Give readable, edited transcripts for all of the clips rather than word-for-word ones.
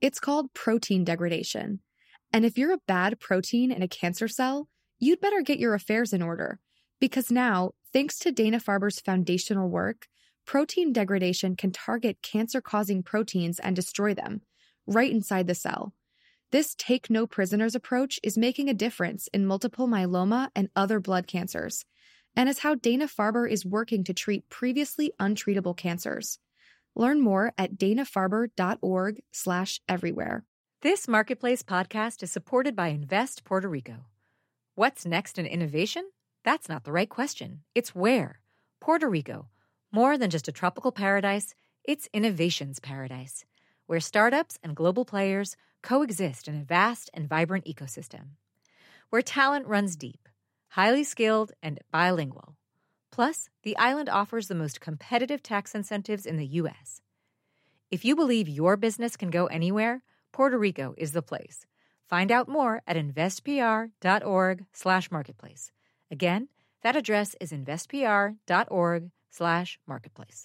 It's called protein degradation. And if you're a bad protein in a cancer cell, you'd better get your affairs in order. Because now, thanks to Dana-Farber's foundational work, protein degradation can target cancer-causing proteins and destroy them, right inside the cell. This take-no-prisoners approach is making a difference in multiple myeloma and other blood cancers, and is how Dana-Farber is working to treat previously untreatable cancers. Learn more at danafarber.org/everywhere. This Marketplace podcast is supported by Invest Puerto Rico. What's next in innovation? That's not the right question. It's where. Puerto Rico. More than just a tropical paradise, it's innovation's paradise, where startups and global players coexist in a vast and vibrant ecosystem. Where talent runs deep, highly skilled, and bilingual. Plus, the island offers the most competitive tax incentives in the U.S. If you believe your business can go anywhere, Puerto Rico is the place. Find out more at investpr.org/marketplace. Again, that address is investpr.org/marketplace.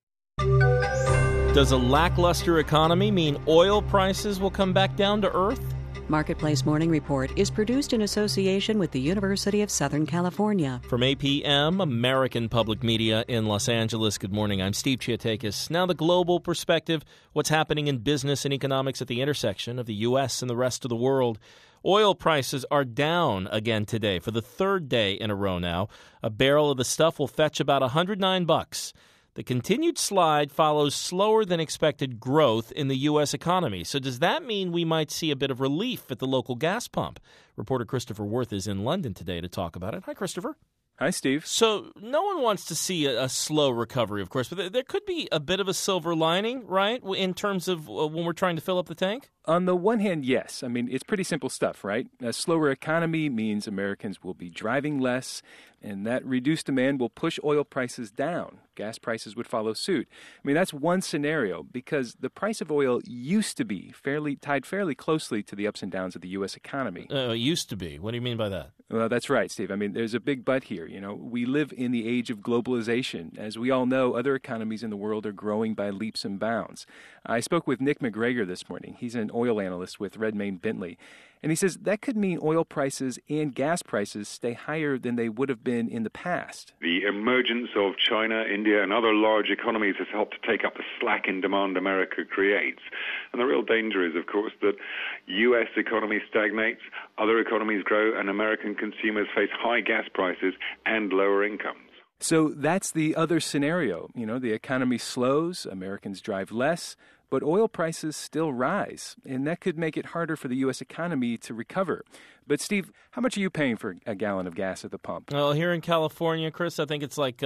Does a lackluster economy mean oil prices will come back down to earth? Marketplace Morning Report is produced in association with the University of Southern California. From APM, American Public Media in Los Angeles, good morning. I'm Steve Chiatakis. Now the global perspective, what's happening in business and economics at the intersection of the U.S. and the rest of the world. Oil prices are down again today for the third day in a row now. A barrel of the stuff will fetch about $109. The continued slide follows slower than expected growth in the U.S. economy. So does that mean we might see a bit of relief at the local gas pump? Reporter Christopher Worth is in London today to talk about it. Hi, Christopher. Hi, Steve. So no one wants to see a slow recovery, of course, but there could be a bit of a silver lining, right, in terms of when we're trying to fill up the tank? On the one hand, yes. I mean, it's pretty simple stuff, right? A slower economy means Americans will be driving less, and that reduced demand will push oil prices down. Gas prices would follow suit. I mean, that's one scenario because the price of oil used to be tied fairly closely to the ups and downs of the U.S. economy. Used to be. What do you mean by that? Well, that's right, Steve. I mean, there's a big but here. You know, we live in the age of globalization. As we all know, other economies in the world are growing by leaps and bounds. I spoke with Nick McGregor this morning. He's an oil analyst with Redmayne Bentley. And he says that could mean oil prices and gas prices stay higher than they would have been in the past. The emergence of China, India, and other large economies has helped to take up the slack in demand America creates. And the real danger is, of course, that U.S. economy stagnates, other economies grow, and American consumers face high gas prices and lower incomes. So that's the other scenario. You know, the economy slows, Americans drive less, but oil prices still rise, and that could make it harder for the U.S. economy to recover. But, Steve, how much are you paying for a gallon of gas at the pump? Well, here in California, Chris, I think it's like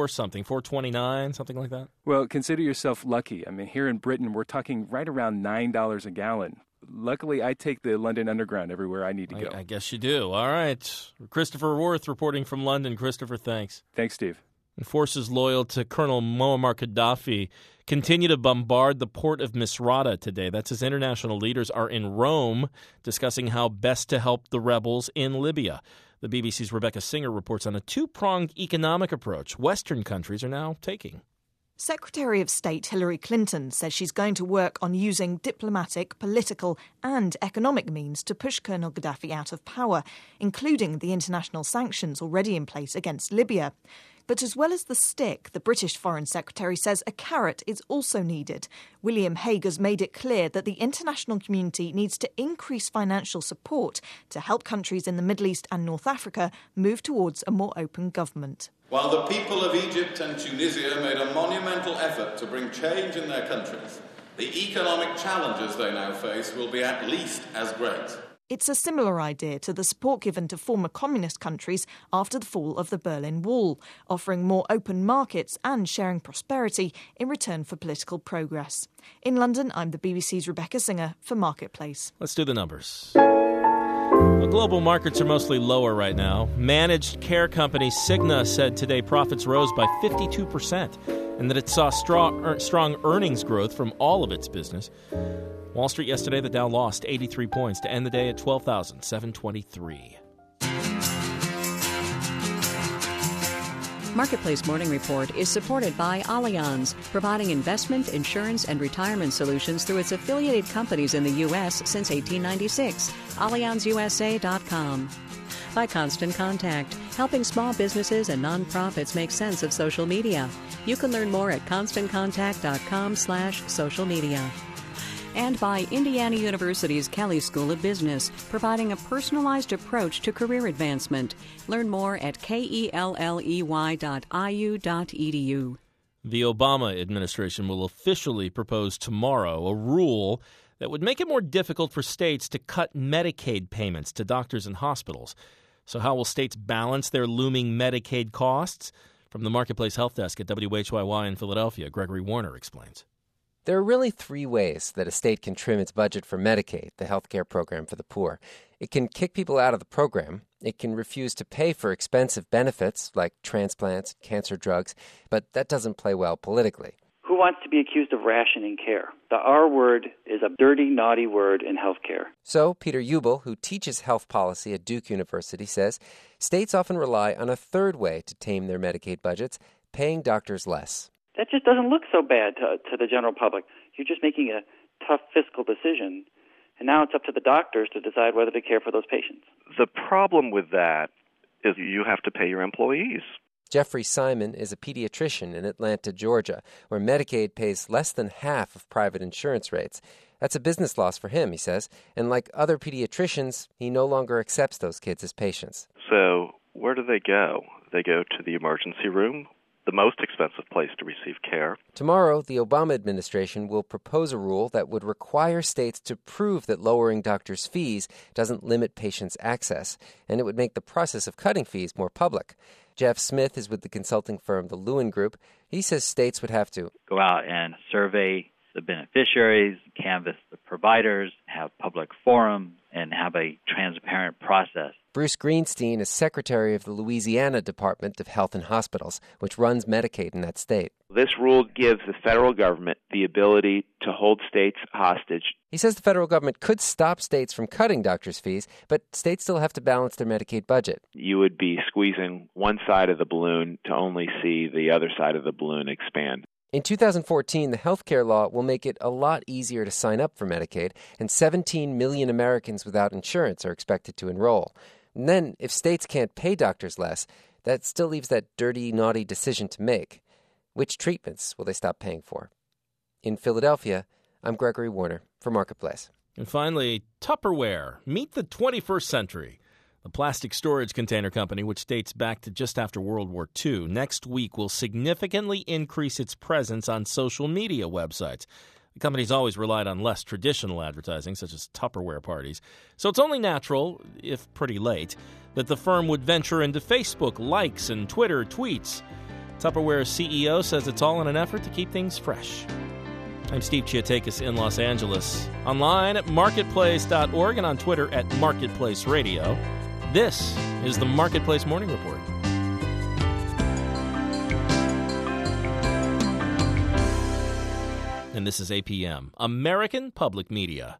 $4.29, something like that. Well, consider yourself lucky. I mean, here in Britain, we're talking right around $9 a gallon. Luckily, I take the London Underground everywhere I need to go. I guess you do. All right. Christopher Worth reporting from London. Christopher, thanks. Thanks, Steve. And forces loyal to Colonel Muammar Gaddafi continue to bombard the port of Misrata today. That's as international leaders are in Rome discussing how best to help the rebels in Libya. The BBC's Rebecca Singer reports on a two-pronged economic approach Western countries are now taking. Secretary of State Hillary Clinton says she's going to work on using diplomatic, political and economic means to push Colonel Gaddafi out of power, including the international sanctions already in place against Libya. But as well as the stick, the British Foreign Secretary says a carrot is also needed. William Hague has made it clear that the international community needs to increase financial support to help countries in the Middle East and North Africa move towards a more open government. While the people of Egypt and Tunisia made a monumental effort to bring change in their countries, the economic challenges they now face will be at least as great. It's a similar idea to the support given to former communist countries after the fall of the Berlin Wall, offering more open markets and sharing prosperity in return for political progress. In London, I'm the BBC's Rebecca Singer for Marketplace. Let's do the numbers. Well, global markets are mostly lower right now. Managed care company Cigna said today profits rose by 52% and that it saw strong earnings growth from all of its business. Wall Street yesterday, the Dow lost 83 points to end the day at 12,723. Marketplace Morning Report is supported by Allianz, providing investment, insurance, and retirement solutions through its affiliated companies in the U.S. since 1896. AllianzUSA.com. By Constant Contact, helping small businesses and nonprofits make sense of social media. You can learn more at ConstantContact.com/social media. And by Indiana University's Kelley School of Business, providing a personalized approach to career advancement. Learn more at kelley.iu.edu. The Obama administration will officially propose tomorrow a rule that would make it more difficult for states to cut Medicaid payments to doctors and hospitals. So how will states balance their looming Medicaid costs? From the Marketplace Health Desk at WHYY in Philadelphia, Gregory Warner explains. There are really three ways that a state can trim its budget for Medicaid, the health care program for the poor. It can kick people out of the program. It can refuse to pay for expensive benefits like transplants, cancer drugs, but that doesn't play well politically. Who wants to be accused of rationing care? The R word is a dirty, naughty word in healthcare. So Peter Ubel, who teaches health policy at Duke University, says states often rely on a third way to tame their Medicaid budgets, paying doctors less. That just doesn't look so bad to the general public. You're just making a tough fiscal decision, and now it's up to the doctors to decide whether to care for those patients. The problem with that is you have to pay your employees. Jeffrey Simon is a pediatrician in Atlanta, Georgia, where Medicaid pays less than half of private insurance rates. That's a business loss for him, he says, and like other pediatricians, he no longer accepts those kids as patients. So where do they go? They go to the emergency room, the most expensive place to receive care. Tomorrow, the Obama administration will propose a rule that would require states to prove that lowering doctors' fees doesn't limit patients' access, and it would make the process of cutting fees more public. Jeff Smith is with the consulting firm The Lewin Group. He says states would have to go out and survey the beneficiaries, canvass the providers, have public forum, and have a transparent process. Bruce Greenstein is secretary of the Louisiana Department of Health and Hospitals, which runs Medicaid in that state. This rule gives the federal government the ability to hold states hostage. He says the federal government could stop states from cutting doctors' fees, but states still have to balance their Medicaid budget. You would be squeezing one side of the balloon to only see the other side of the balloon expand. In 2014, the health care law will make it a lot easier to sign up for Medicaid, and 17 million Americans without insurance are expected to enroll. And then, if states can't pay doctors less, that still leaves that dirty, naughty decision to make. Which treatments will they stop paying for? In Philadelphia, I'm Gregory Warner for Marketplace. And finally, Tupperware. Meet the 21st century. The plastic storage container company, which dates back to just after World War II, next week will significantly increase its presence on social media websites. The company's always relied on less traditional advertising, such as Tupperware parties. So it's only natural, if pretty late, that the firm would venture into Facebook likes and Twitter tweets. Tupperware's CEO says it's all in an effort to keep things fresh. I'm Steve Chiatakis in Los Angeles. Online at marketplace.org and on Twitter at Marketplace Radio. This is the Marketplace Morning Report. And this is APM, American Public Media.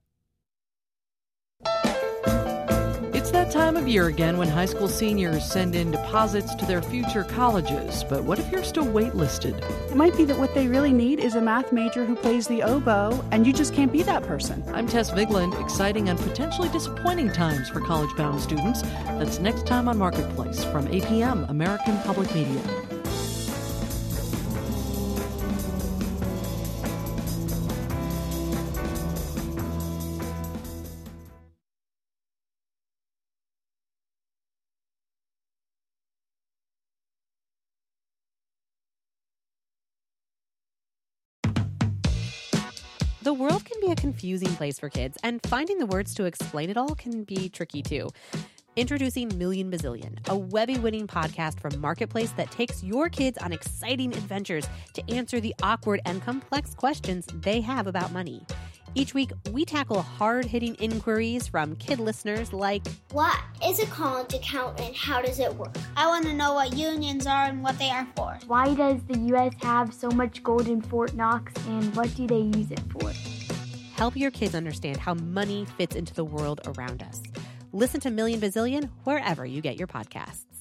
It's that time of year again when high school seniors send in deposits to their future colleges. But what if you're still waitlisted? It might be that what they really need is a math major who plays the oboe, and you just can't be that person. I'm Tess Vigland. Exciting and potentially disappointing times for college-bound students. That's next time on Marketplace from APM, American Public Media. The world can be a confusing place for kids, and finding the words to explain it all can be tricky too. Introducing Million Bazillion, a Webby-winning podcast from Marketplace that takes your kids on exciting adventures to answer the awkward and complex questions they have about money. Each week, we tackle hard-hitting inquiries from kid listeners like, what is a college account and how does it work? I want to know what unions are and what they are for. Why does the U.S. have so much gold in Fort Knox and what do they use it for? Help your kids understand how money fits into the world around us. Listen to Million Bazillion wherever you get your podcasts.